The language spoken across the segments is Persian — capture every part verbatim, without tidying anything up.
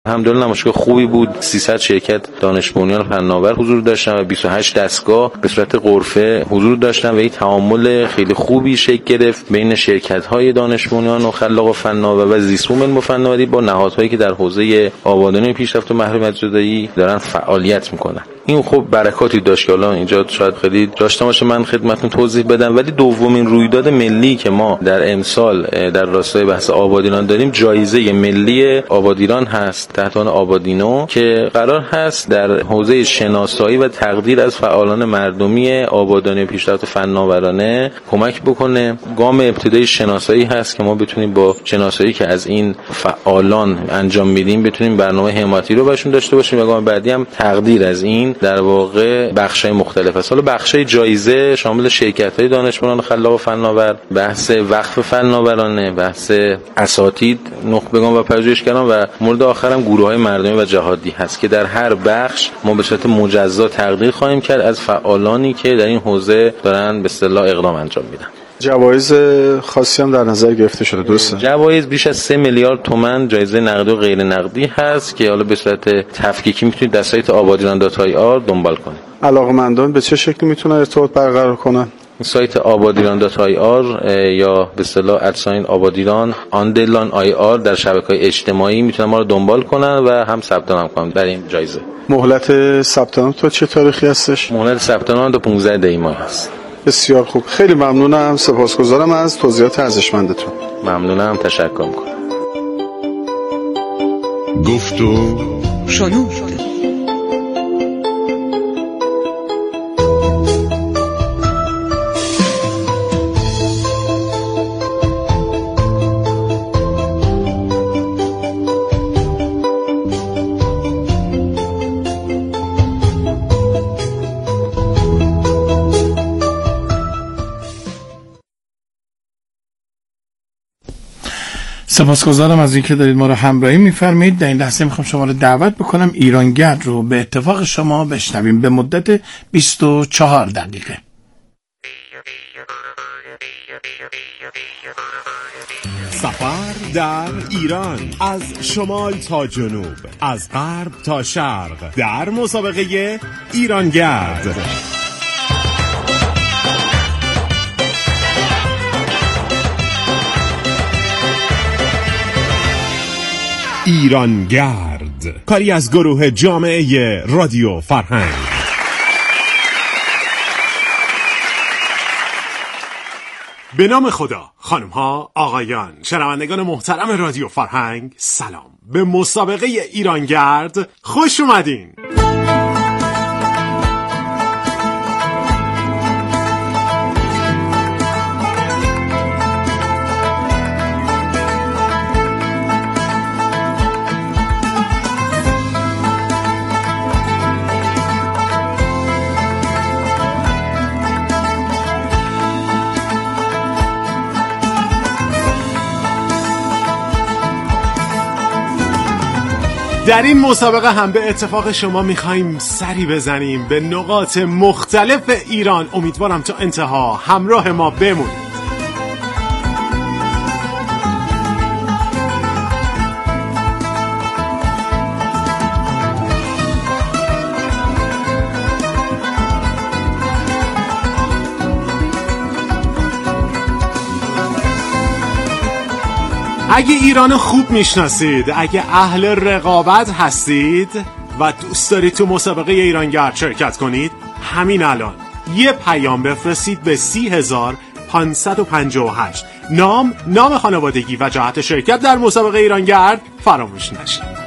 الحمدلله نمایشگاه خوبی بود. سیصد شرکت دانش بنیان فناور حضور داشتن و بیست و هشت دستگاه به صورت غرفه حضور داشتن و یک تعامل خیلی خوبی شکل گرفت بین شرکت‌های دانش بنیان و خلاق و فناور و زیست‌بوم فناوری با نهادهایی که در حوزه آبادانی پیشرفت و محرومیت زدایی دارن فعالیت میکنن. این خب برکاتی داشت که الان اینجا شاید خیلی داشته باشه من خدمتتون توضیح بدم، ولی دومین رویداد ملی که ما در امسال در راستای بحث آبادیران داریم جایزه ملی آبادیران هست تحت عنوان آبادینو که قرار هست در حوزه شناسایی و تقدیر از فعالان مردمی آبادانی پیشرفت فناورانه کمک بکنه. گام ابتدایی شناسایی هست که ما بتونیم با شناسایی که از این فعالان انجام میدیم بتونیم برنامه حمایتی رو بهشون داشته باشیم و گام بعدی هم تقدیر از این در واقع بخشای مختلف است. حالا بخشای جایزه شامل شرکت‌های دانش بنیان خلاق و فناور، بحث وقف فناورانه، بحث اساتید، نخبگان و پژوهشگران و مورد آخر هم گروه‌های مردمی و جهادی هست که در هر بخش ما به صورت مجزا تقدیر خواهیم کرد از فعالانی که در این حوزه دارن به اصطلاح اقدام انجام میدن. جوایز خاصی هم در نظر گرفته شده درسته؟ جوایز بیش از سه میلیارد تومان جایزه نقدی و غیر نقدی هست که حالا به صورت تفکیکی میتونید در سایت آبادیران دات آی آر دنبال کنید. علاقه‌مندان به چه شکلی میتونن ارتباط برقرار کنن؟ سایت آبادیران دات آی آر یا به اصطلاح ادساین آبادیران آندرلاین آی آر در شبکه‌های اجتماعی میتونن ما رو دنبال کنن و هم ثبت نام کنن برای این جایزه. مهلت ثبت نام تا چه تاریخی هستش؟ مهلت ثبت نام تا پانزده دی ماه است. بسیار خوب، خیلی ممنونم، سپاسگزارم از توضیحات ارزشمندتون. ممنونم، تشکر میکنم. گفتو شنود. سپاسگزارم از اینکه دارید ما رو همراهی می‌فرمایید. در این لحظه میخوام شما رو دعوت بکنم ایرانگرد رو به اتفاق شما بشنویم به مدت بیست و چهار دقیقه. سفر در ایران از شمال تا جنوب، از غرب تا شرق در مسابقه ایرانگرد. ایرانگرد، کاری از گروه جامعه رادیو فرهنگ. به نام خدا، خانم ها، آقایان، شنوندگان محترم رادیو فرهنگ، سلام. به مسابقه ایرانگرد خوش اومدین. در این مسابقه هم به اتفاق شما میخواییم سری بزنیم به نقاط مختلف ایران. امیدوارم تا انتها همراه ما بمونید. اگه ایران خوب میشناسید، اگه اهل رقابت هستید و دوست دارید تو مسابقه ایرانگرد شرکت کنید، همین الان یه پیام بفرستید به سی هزار پانصد و پنجاه و هشت. نام، نام خانوادگی و جهت شرکت در مسابقه ایرانگرد فراموش نشه.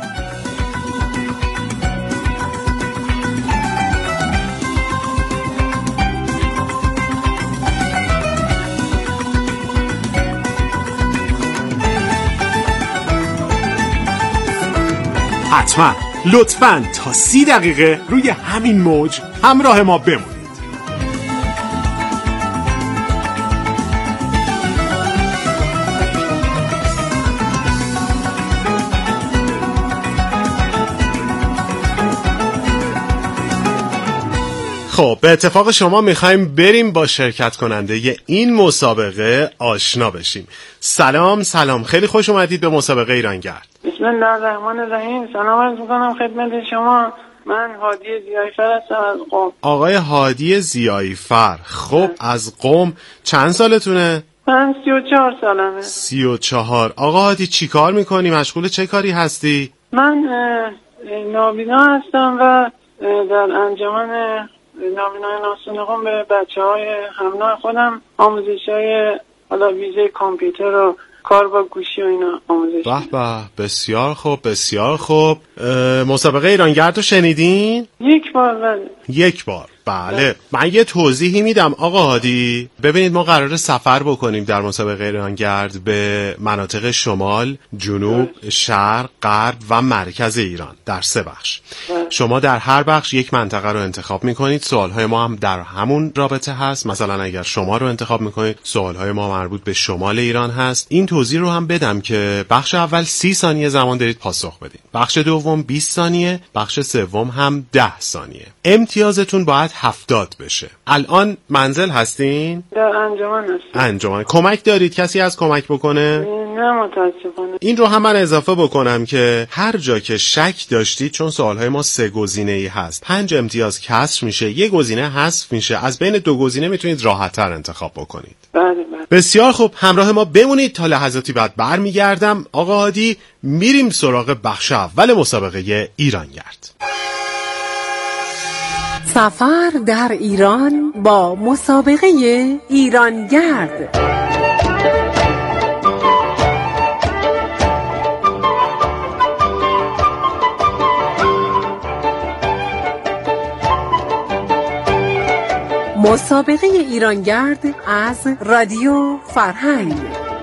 حتما لطفاً تا سی دقیقه روی همین موج همراه ما بمونید. خب به اتفاق شما میخوایم بریم با شرکت کننده ی این مسابقه آشنا بشیم. سلام سلام، خیلی خوش اومدید به مسابقه ایرانگرد. بسم الله الرحمن الرحیم. سلام عرض میکنم خدمت شما. من هادی زیایی‌فر هستم از قم. آقای هادی زیایی‌فر، خب از قم چند سالتونه؟ من سی و چهار سالمه. سی و چهار. آقا هادی چی کار میکنی؟ مشغول چه کاری هستی؟ من نابینا هستم و در انجمن نابینای ناصون قم به بچه های همراه خودم آموزش های حالا ویژه کامپیوتر و کار با گوشی و اینا آموزش. به به، بسیار خوب بسیار خوب. مسابقه ایرانگرد رو شنیدین؟ یک بار بله. یک بار بله. من یه توضیحی میدم آقا هادی. ببینید ما قراره سفر بکنیم در مسابقه ایرانگرد به مناطق شمال، جنوب، شرق، غرب و مرکز ایران در سه بخش. شما در هر بخش یک منطقه رو انتخاب میکنید. سوالهای ما هم در همون رابطه هست. مثلا اگر شما رو انتخاب میکنید سوالهای ما مربوط به شمال ایران هست. این توضیح رو هم بدم که بخش اول سی ثانیه زمان دارید پاسخ بدید، بخش دوم بیست ثانیه، بخش سوم هم ده ثانیه. امتیازتون باید هفتاد بشه. الان منزل هستین؟ در انجمن هستم. انجمن. کمک دارید کسی از کمک بکنه؟ نه متاسفانه. این رو هم من اضافه بکنم که هر جا که شک داشتید، چون سوالهای ما سه گزینه‌ای هست، پنج امتیاز کسر میشه، یک گزینه حذف میشه. از بین دو گزینه میتونید راحت‌تر انتخاب بکنید. بله بله. بسیار خوب، همراه ما بمونید تا لحظاتی بعد برمیگردم. آقا هادی میریم سراغ بخش اول مسابقه ایرانگرد. سفر در ایران با مسابقه ایرانگرد. مسابقه ایرانگرد از رادیو فرهنگ.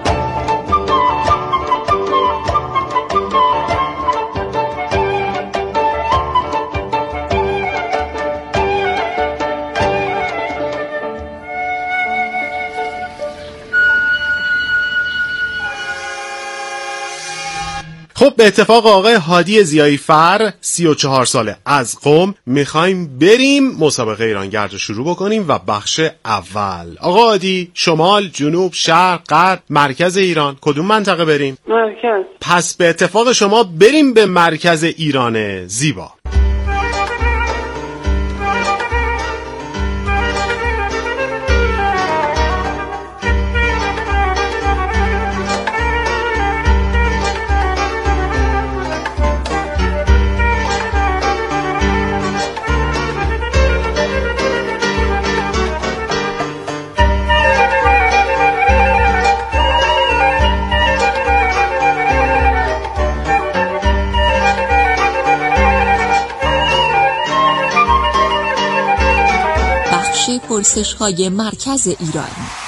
خب به اتفاق آقای هادی زیایی‌فر، سی و چهار ساله، از قم، میخوایم بریم مسابقه ایرانگرد رو شروع بکنیم و بخش اول. آقا هادی، شمال، جنوب، شرق، غرب، مرکز ایران، کدوم منطقه بریم؟ مرکز. پس به اتفاق شما بریم به مرکز ایران زیبا. پرسش‌های مرکز ایران.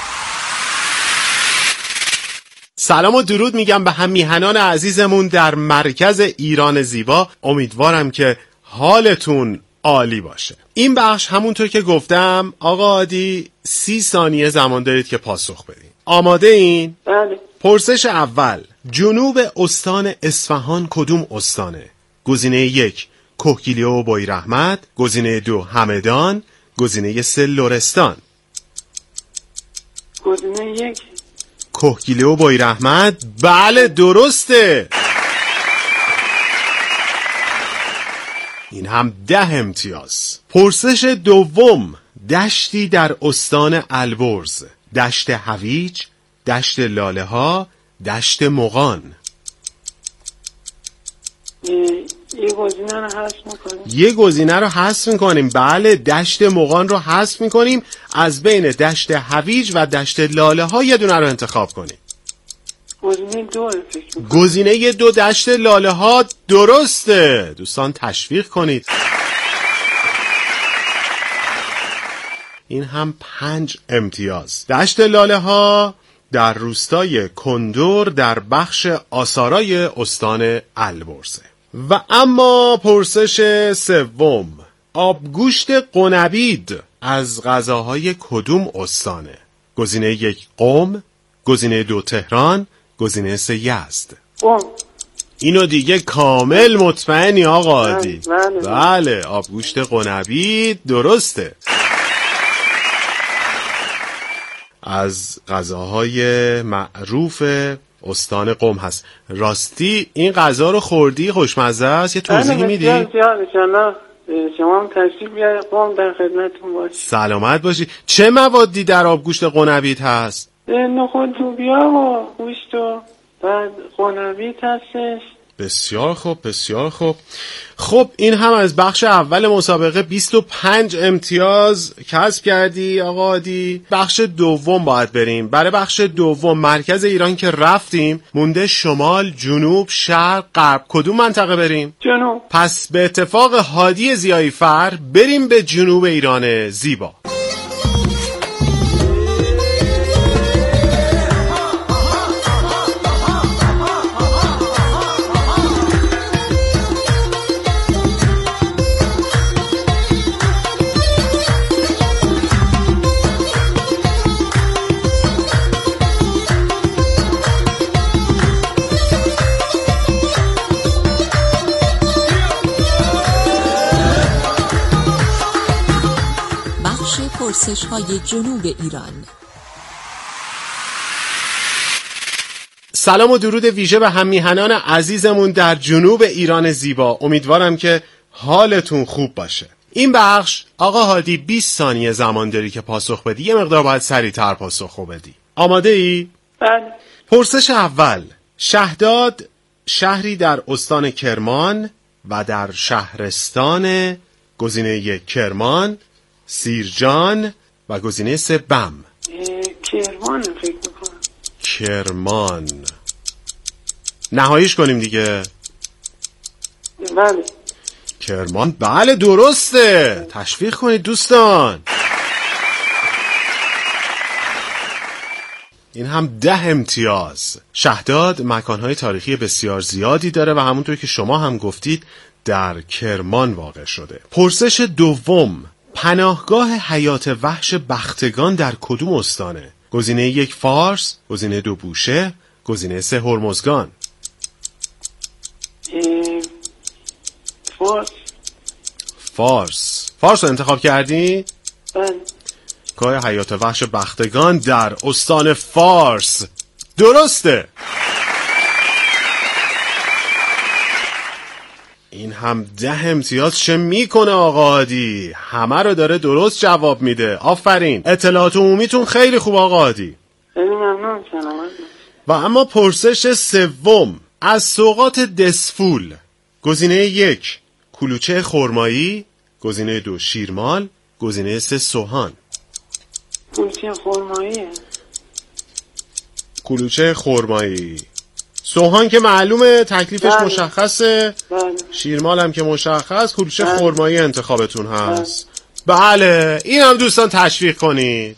سلام و درود میگم به هم میهنان عزیزمون در مرکز ایران زیبا. امیدوارم که حالتون عالی باشه. این بخش همونطور که گفتم آقا هادی سی ثانیه زمان دارید که پاسخ بدین. آماده این؟ بله. پرسش اول، جنوب استان اصفهان کدوم استانه؟ گزینه یک کهگیلو و بویراحمد، گزینه دو همدان، گزینه سه لرستان. گزینه یک کهگیلو و بویراحمد. بله درسته. این هم ده امتیاز. پرسش دوم، دشتی در استان البرز، دشت هویج، دشت لاله ها، دشت مغان. یه گزینه رو حذف میکنیم. یه گزینه رو حذف میکنیم. بله دشت مغان رو حذف میکنیم. از بین دشت هویج و دشت لاله ها یه دونه رو انتخاب کنیم. گزینه دو فکر میکنم. گزینه دو دشت لاله ها درسته. دوستان تشویق کنید. این هم پنج امتیاز. دشت لاله ها در روستای کندور در بخش آسارای استان البرز. و اما پرسش سوم، آبگوشت قنبید از غذاهای کدوم استانه؟ گزینه یک قم، گزینه دو تهران، گزینه سه یزد. قم. اینو دیگه کامل مطمئنی آقا هادی؟ بله, بله. بله آبگوشت قنبید درسته. از غذاهای معروف استان قم هست. راستی این غذا رو خوردی؟ خوشمزه است؟ یه توضیح میدی؟ بله بسیار زیاد. شما هم تشریف بیارید قم، در خدمتتون باشید. سلامت باشی. چه موادی در آبگوشت قنویت هست؟ نخود لوبیا و گوشت و بعد قنویت هستش. بسیار خوب بسیار خوب. خب این هم از بخش اول مسابقه. بیست و پنج امتیاز کسب کردی آقا هادی. بخش دوم باید بریم. برای بخش دوم مرکز ایران که رفتیم، مونده شمال، جنوب، شرق، غرب. کدوم منطقه بریم؟ جنوب. پس به اتفاق هادی ضیایی فر بریم به جنوب ایران زیبا. پرسش های جنوب ایران. سلام و درود ویژه به هم میهنان عزیزمون در جنوب ایران زیبا. امیدوارم که حالتون خوب باشه. این بخش آقا هادی بیست ثانیه زمان داری که پاسخ بدی. یه مقدار باید سریع‌تر پاسخ بدی. آماده ای؟ بله. پرسش اول: شهداد شهری در استان کرمان و در شهرستان گزینه یک کرمان، سیرجان و گزینه سه بم. کرمان فکر میکنم. کرمان. نهاییش کنیم دیگه. بله. کرمان. بله درسته. تشویق کنید دوستان. این هم ده امتیاز. شهداد مکانهای تاریخی بسیار زیادی داره و همونطور که شما هم گفتید در کرمان واقع شده. پرسش دوم: پناهگاه حیات وحش بختگان در کدوم استانه؟ گزینه یک فارس، گزینه دو بوشه، گزینه سه هرمزگان. فارس. فارس. فارس رو انتخاب کردی؟ بله. گاه حیات وحش بختگان در استان فارس. درسته. این هم ده امتیاز. چه میکنه آقا هادی؟ همه رو داره درست جواب میده. آفرین. اطلاعات عمومیتون خیلی خوب آقا هادی. خیلی ممنون. سلامت. و اما پرسش سوم: از سوغات دسفول گزینه یک کلوچه خرمایی، گزینه دو شیرمال، گزینه سه سوهان. کلوچه خرماییه. کلوچه خرمایی. سوهان که معلومه تکلیفش بله. مشخصه. بله. شیرمال هم که مشخص. کلوچه بله. خرمایی انتخابتون هست. بله. بله این هم دوستان تشویق کنید.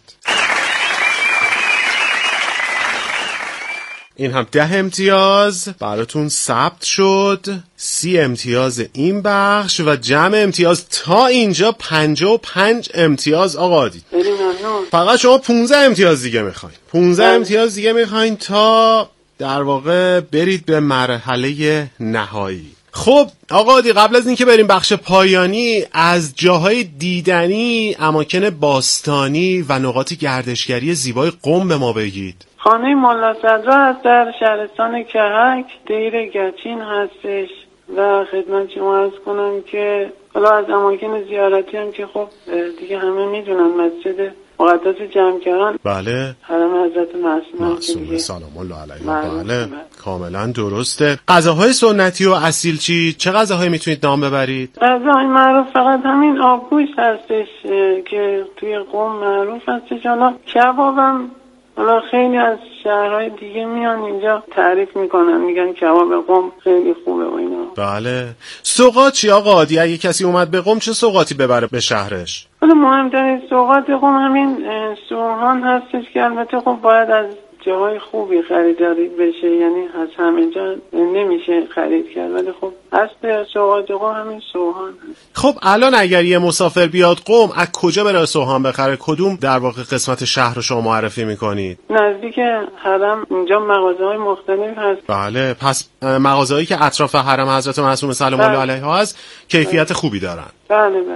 این هم ده امتیاز براتون ثبت شد. سی امتیاز این بخش و جمع امتیاز تا اینجا پنجاه و پنج امتیاز آقا هادی. خیلی ممنون. فقط شما پونزده امتیاز دیگه میخواین. پونزده امتیاز دیگه میخواین تا در واقع برید به مرحله نهایی. خب آقا هادی قبل از اینکه بریم بخش پایانی، از جاهای دیدنی، اماکن باستانی و نقاط گردشگری زیبای قم به ما بگید. خانه ملا صدرا هست در شهرستان کهک، دیر گچین هستش و خدمت شما عرض کنم که حالا از اماکن زیارتی هم که خب دیگه همه میدونن مسجد مقدس جمکران، بله، حرم حضرت معصومه معصومه سلام الله علیها. بله کاملا درسته. غذاهای سنتی و اصیل چی؟ چه غذاهایی میتونید نام ببرید؟ غذاهای معروف فقط همین آبگوشت هستش که توی قم معروف هستش. حالا کبابم حالا خیلی از شهرهای دیگه میان اینجا تعریف میکنن، میگن کباب قم خیلی خوبه و اینا. بله. سوغات چی آقا هادی؟ اگه کسی اومد به قم چه سوغاتی ببره به شهرش؟ حالا مهمترین سوغات قم همین سوهان هستش که البته خب باید از جاهای خوبی خریداری بشه، یعنی از همه جا نمیشه خرید کرد، ولی خب اصل سوغات قم همین سوهان هست. خب الان اگر یه مسافر بیاد قم از کجا بره سوهان بخره؟ کدوم در واقع قسمت شهر رو شما معرفی میکنید؟ نزدیک حرم اینجا مغازه‌های مختلف هست. بله، پس مغازه‌هایی که اطراف حرم حضرت معصومه سلام الله علیها هست کیفیت خوبی دارن. بله بله.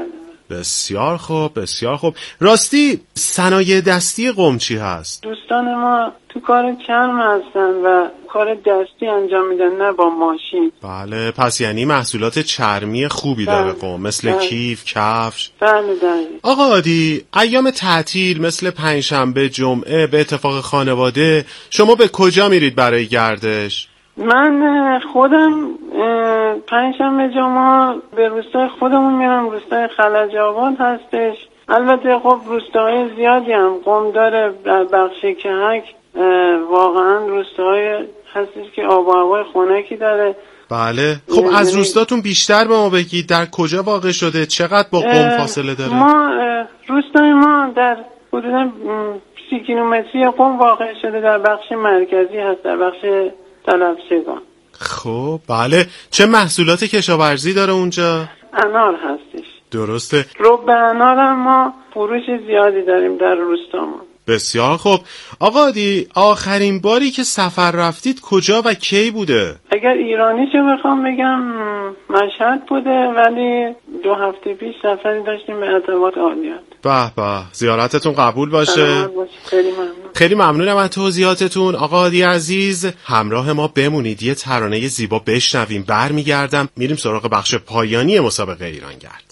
بسیار خوب، بسیار خوب. راستی صنایع دستی قم چی هست؟ دوستان ما تو کار چرم هستن و کار دستی انجام میدن، نه با ماشین. بله، پس یعنی محصولات چرمی خوبی بله. داره قم، مثل بله. کیف، کفش. بله دقیق. آقا عادی، ایام تعطیل مثل پنجشنبه، جمعه به اتفاق خانواده شما به کجا میرید برای گردش؟ من خودم پنجشنبه جمعه به روستای خودمون میرم، روستای خلج آباد هستش. البته خب روستاهای زیادی هم قم داره، در بخش کهک واقعا روستاهای هستش که آب و هوای خنکی داره. بله. خب از روستاتون بیشتر به ما بگید، در کجا واقع شده، چقدر با قم فاصله داره؟ ما روستای ما در حدود سی کیلومتری قم واقع شده، در بخش مرکزی هست، در بخش تلفچگان. خب بله. چه محصولات کشاورزی داره اونجا؟ انار هستش. درسته. رب انار هم ما فروش زیادی داریم در روستامون. بسیار خوب. آقا عادی، آخرین باری که سفر رفتید کجا و کی بوده؟ اگر ایرانیشو بخوام بگم مشهد بوده، ولی دو هفته پیش سفری داشتیم به ارتباط عالیات. به به، زیارتتون قبول باشه. باشه. خیلی ممنون. خیلی ممنونم از توضیحاتتون آقا عادی عزیز. همراه ما بمونید، یه ترانه زیبا بشنویم، برمیگردم میریم سراغ بخش پایانی مسابقه ایرانگرد.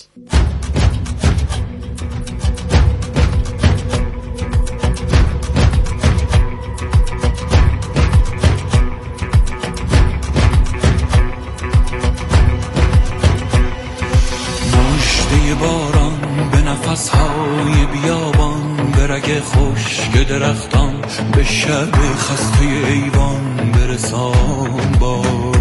باران به نفسهای بیابان، به رگ خشک درختان، به شب خسته ایوان برسان باز.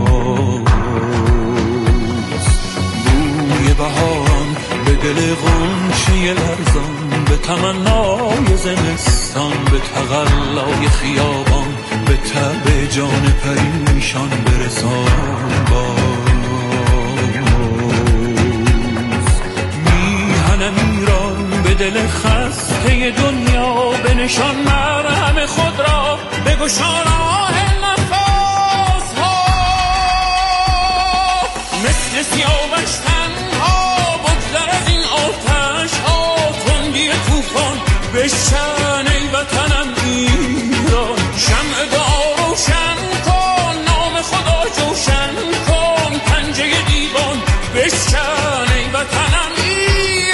بوی بهاران به دل غنچه لرزان، به تمنای زمستان، به تقلای خیابان، به تب جان پریشان برسان باز. ایران به دل خسته دنیا، به نشان مرهم خود را بگشان آه نفس ها. مثل سیاوش تنها بگذر از این آتش ها، تندی توفان بشکن ای وطنم ایران. شمع دعا روشن کن، نام خدا جوشن کن، پنجه دیوان بشکن ای وطنم ایران.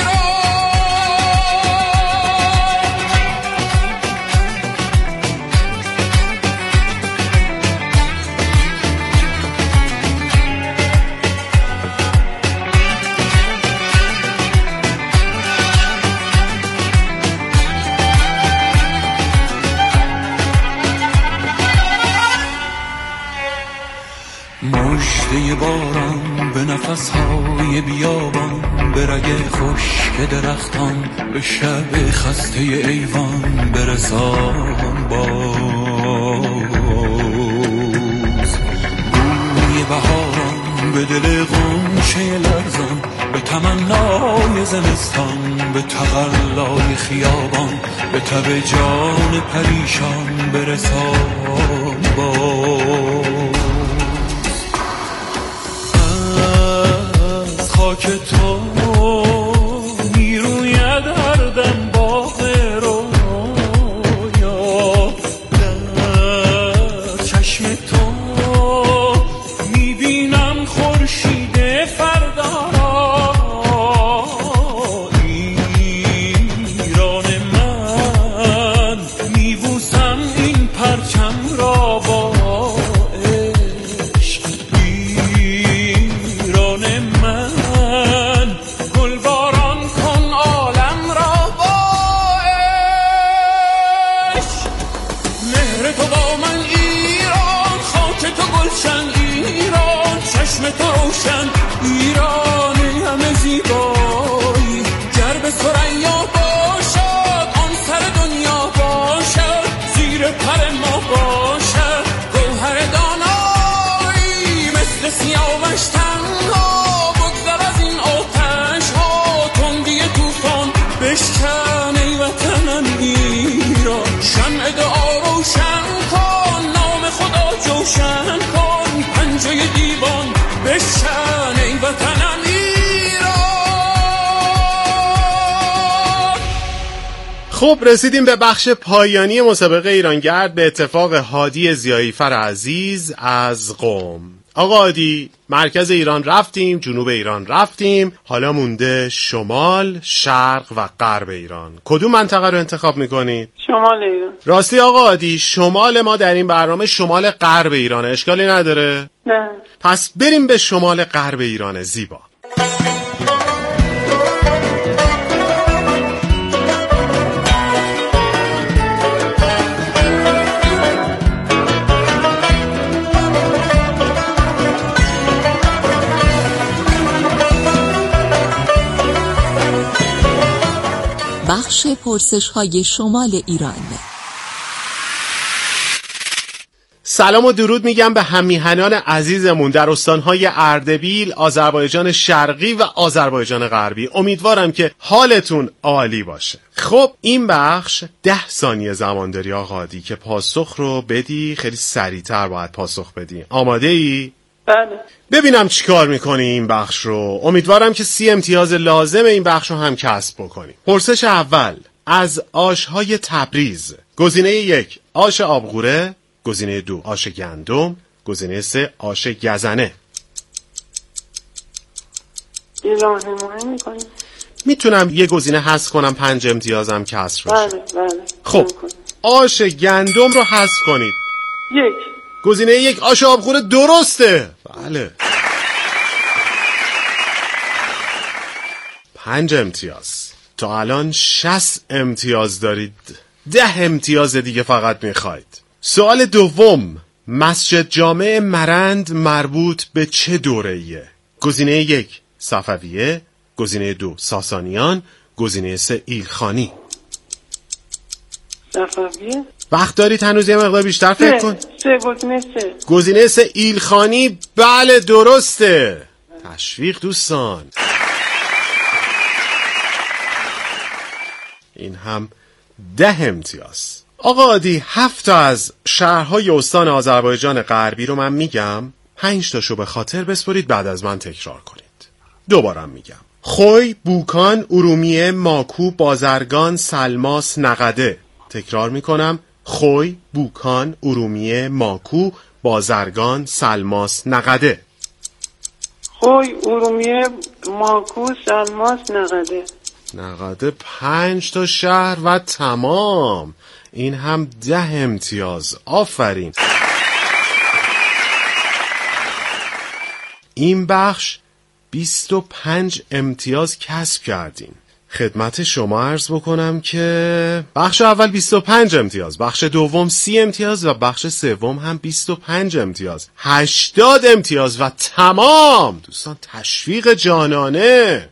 مژده باران به نفسهای بیابان، به رگ خشک درختان، به شب خسته ایوان برسان باز. بوی بهاران به دل غنچه لرزان، به تمنای زمستان، به تقلای خیابان، به تب جان پریشان برسان باز. خاک تو میروید هر دم باغ رویا، در چشم تو میبینم خورشید فردا. ایران من میبوسم این پرچم را با عشق. ایران من تو روشن ایرانی همه زیبایی، گر به ثریا باشد آن سر دنیا باشد، زیر پر ما باشد گوهر دانایی. مثل سیاوش تنها بگذر از این آتش ها، تندی توفان بشکن ای وطنم ایران. شمع دعا روشن کن، نام خدا جوشن کن، پنجه دیوان بشکن ای وطنم ایران. خب رسیدیم به بخش پایانی مسابقه ایرانگرد به اتفاق هادی ضیاییفر عزیز از قم. آقا هادی، مرکز ایران رفتیم، جنوب ایران رفتیم، حالا مونده شمال، شرق و غرب ایران. کدوم منطقه رو انتخاب میکنید؟ شمال ایران. راستی آقا هادی، شمال ما در این برنامه شمال غرب ایرانه، اشکالی نداره؟ نه. پس بریم به شمال غرب ایران زیبا. بخش پرسش های شمال ایران. سلام و درود میگم به هممیهنان عزیزمون در استانهای اردبیل، آذربایجان شرقی و آذربایجان غربی. امیدوارم که حالتون عالی باشه. خب این بخش ده ثانیه زمان داری آقا هادی که پاسخ رو بدی، خیلی سریعتر باید پاسخ بدی. آماده ای؟ بله. ببینم چی کار میکنی این بخش رو. امیدوارم که سی امتیاز لازم این بخش رو هم کسب بکنی. پرسش اول، از آشهای تبریز گزینه یک آش آبغوره، گزینه دو آش گندم، گزینه سه آش گزنه. یه راهنمایی میکنی؟ میتونم یه گزینه حذف کنم، پنج امتیازم کسر بشه. بله بله. خب آش گندم رو حذف کنید. یک. گزینه یک آش آبغوره درسته. بله. پنج امتیاز. تا الان شصت امتیاز دارید. ده امتیاز دیگه فقط میخواید. سوال دوم، مسجد جامع مرند مربوط به چه دوره‌ایه؟ گزینه یک صفویه، گزینه دو ساسانیان، گزینه سه ایلخانی. صفویه. وقت دارید هنوز یه مقدار بیشتر فکر کن. سه گزینه سه. گزینه سه ایلخانی. بله درسته. تشویق دوستان. این هم ده امتیاز. آقا عادی، هفت تا از شهرهای استان آذربایجان غربی رو من میگم، پنج تاشو به خاطر بسپرید، بعد از من تکرار کنید. دوبارم میگم: خوی، بوکان، ارومیه، ماکو، بازرگان، سلماس، نقده. تکرار میکنم: خوی، بوکان، ارومیه، ماکو، بازرگان، سلماس، نقده. خوی، ارومیه، ماکو، سلماس، نقده. نقده پنج تا شهر و تمام. این هم ده امتیاز. آفرین. این بخش بیست و پنج امتیاز کسب کردین. خدمت شما عرض بکنم که بخش اول بیست و پنج امتیاز، بخش دوم سی امتیاز و بخش سوم هم بیست و پنج امتیاز. هشتاد امتیاز و تمام. دوستان تشویق جانانه.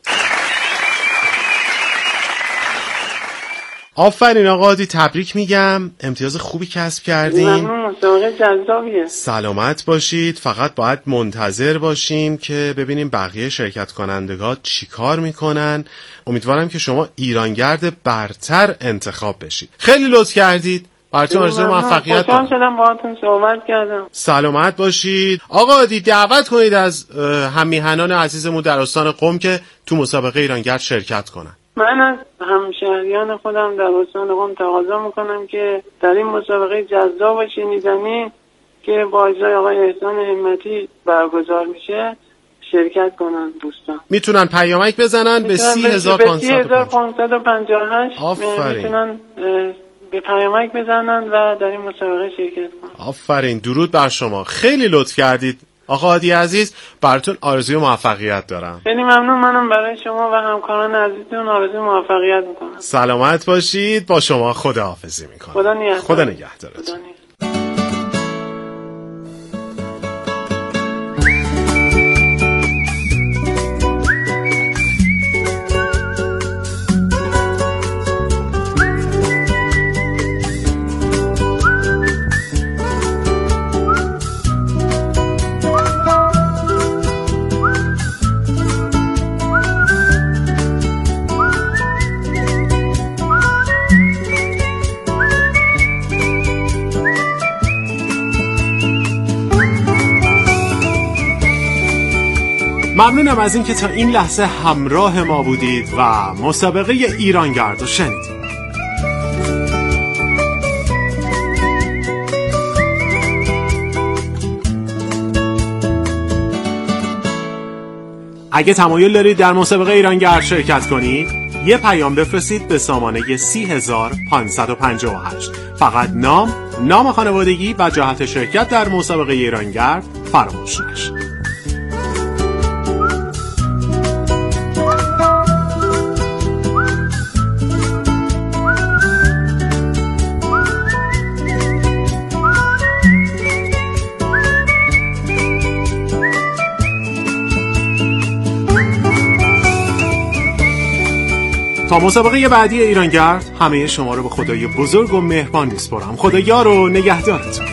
آفرین آقا عادی، تبریک میگم، امتیاز خوبی کسب کردین. ممنون، مسابقه جذابیه. سلامت باشید. فقط باید منتظر باشیم که ببینیم بقیه شرکت کنندگان چی کار میکنن. امیدوارم که شما ایرانگرد برتر انتخاب بشید. خیلی لطف کردید. براتون آرزوی موفقیت دارم. خوشحال شدم باهاتون صحبت کردم. سلامت باشید. آقا عادی، دعوت کنید از هممیهنان عزیزمون در استان قم که تو مسابقه ایرانگرد شرکت کنن. من از همشهریان خودم در استان قم تقاضا میکنم که در این مسابقه جذاب و شنیدنی که با اجرای آقای احسان همتی برگزار میشه شرکت کنن. دوستان میتونن پیامک بزنن به سی هزار و پانصد و پنجاه و هشت. آفرین. میتونن به پیامک بزنن و در این مسابقه شرکت کنن. آفرین. درود بر شما. خیلی لطف کردید. آقا عادی عزیز، براتون آرزوی موفقیت دارم. خیلی ممنون. منم برای شما و همکاران عزیزتون آرزوی موفقیت میکنم. سلامت باشید. با شما خداحافظی میکنم. خدا نگهدار. خدا نگهدارتون. ممنونم از اینکه تا این لحظه همراه ما بودید و مسابقه ایرانگرد رو شنیدید. اگه تمایل دارید در مسابقه ایرانگرد شرکت کنید، یه پیام بفرستید به سامانه سی هزار پانصد و پنجاه و هشت. فقط نام، نام خانوادگی و جهت شرکت در مسابقه ایرانگرد فراموش نشه. تا مسابقه بعدی ایرانگرد همه شما رو به خدای بزرگ و مهربان میسپارم. خدا یار و نگهدارتون.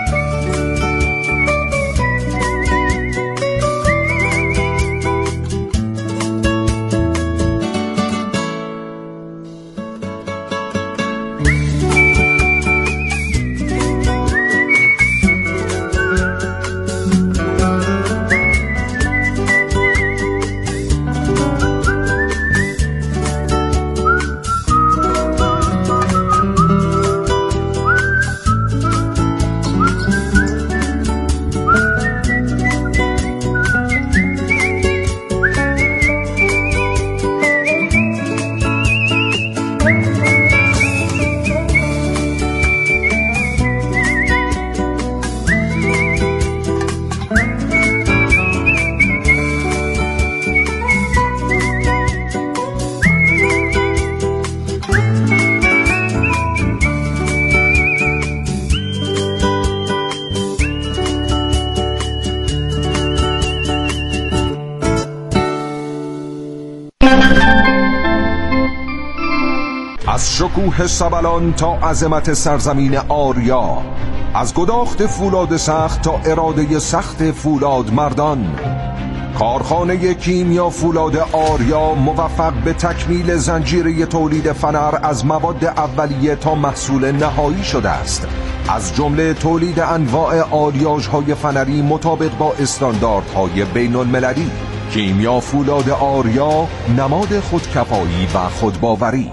از شکوه سبلان تا عظمت سرزمین آریا، از گداخت فولاد سخت تا اراده سخت فولاد مردان، کارخانه کیمیا فولاد آریا موفق به تکمیل زنجیره تولید فنر از مواد اولیه تا محصول نهایی شده است، از جمله تولید انواع آلیاژهای فنری مطابق با استانداردهای بین المللی. کیمیا فولاد آریا، نماد خودکفایی و خودباوری.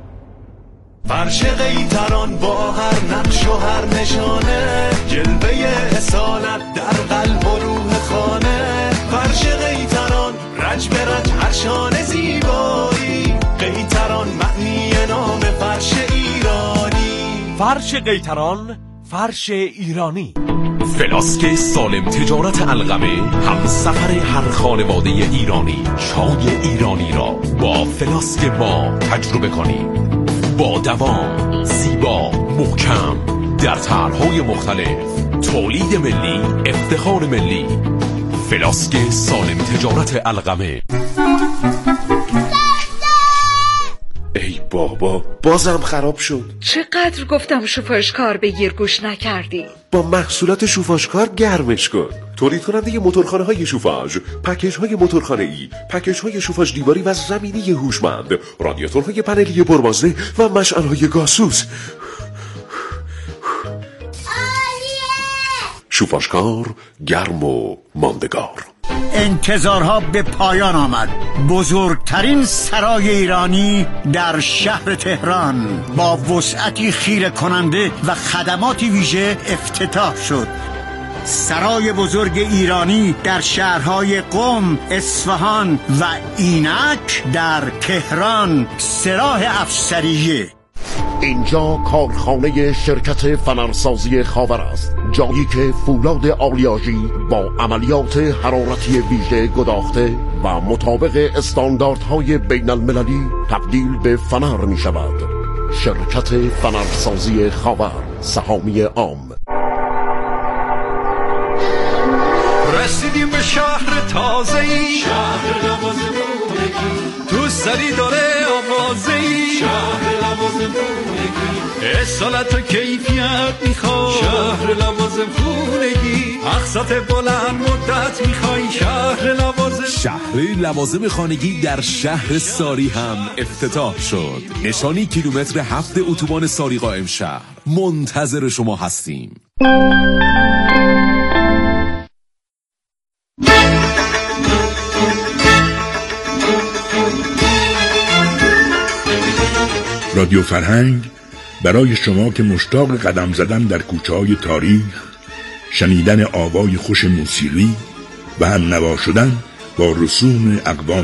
فرش قیطران با هر نقش و هر نشانه، جلوه اصالت در قلب و روح خانه. فرش قیطران رنج به رنج هر شانه زیبایی، قیطران معنی نام فرش ایرانی. فرش قیطران، فرش ایرانی. فلاسک سالم تجارت القمه، هم سفر هر خانواده ایرانی. چای ایرانی را با فلاسک ما تجربه کنید. با دوام، زیبا، محکم، در طرح‌های مختلف، تولید ملی، افتخار ملی. فلاسک سالم تجارت القمه. ای بابا، بازم خراب شد. چقدر گفتم شوفاژکار بگیر گوش نکردی. با محصولات شوفاژکار گرمش کن. تولید کننده موتورخانه های شوفاژ، پکیج های موتورخانه ای، پکیج های شوفاژ دیواری و زمینی هوشمند، رادیاتورهای پنلی پربازده و مشعل های گازسوز. شوفاژکار، گرم و ماندگار. انتظارها به پایان آمد. بزرگترین سرای ایرانی در شهر تهران با وسعتی خیره کننده و خدماتی ویژه افتتاح شد. سرای بزرگ ایرانی در شهرهای قم، اصفهان و اینک در تهران، سراح افسریه. اینجا کارخانه شرکت فنرسازی خاور است، جایی که فولاد آلیاژی با عملیات حرارتی ویژه گداخته و مطابق استانداردهای بین المللی تبدیل به فنر می شود. شرکت فنرسازی خاور، سهامی عام. رسیدیم به شهر تازه‌ای، شهر لوازمونگی، تو سری داره آوازه‌ای، شهر لوازمونگی، اصالت و کیفیت میخوای، شهر لوازمونگی، اقساط بلند مدت میخوای، شهر لوازم. شهر لوازم خانگی در شهر ساری هم افتتاح شد. نشانی کیلومتر هفت اتوبان ساری قائم شهر. منتظر شما هستیم. رادیو فرهنگ برای شما که مشتاق قدم زدن در کوچه‌های تاریخ، شنیدن آوای خوش موسیقی و هم نوا شدن با رسوم اقوام